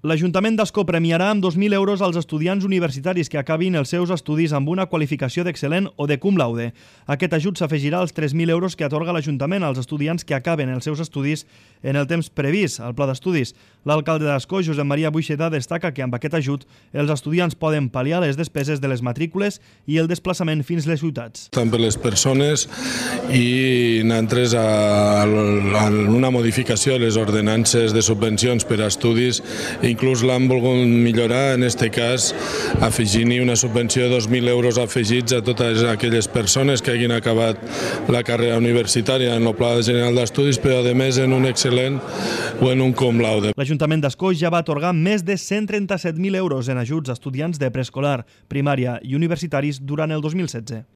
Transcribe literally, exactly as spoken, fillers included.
L'Ajuntament d'Ascó premiarà amb dos mil euros als estudiants universitaris que acabin els seus estudis amb una qualificació d'excel·lent o de cum laude. Aquest ajut s'afegirà als tres mil euros que atorga l'Ajuntament als estudiants que acaben els seus estudis en el temps previst al pla d'estudis. L'alcalde d'Ascó, Josep Maria Buixeda, destaca que amb aquest ajut els estudiants poden pal·liar les despeses de les matrícules i el desplaçament fins les ciutats. Tant per les persones i nosaltres a una modificació de les ordenances de subvencions per a estudis, inclús l'han volgut millorar, en aquest cas afegint-hi una subvenció de dos mil euros afegits a totes aquelles persones que hagin acabat la carrera universitària en el Pla General d'Estudis, però a més en un excel·lent o en un cum laude. L'Ajuntament d'Ascó ja va atorgar més de cent trenta-set mil euros en ajuts a estudiants de preescolar, primària i universitaris durant el dos mil setze.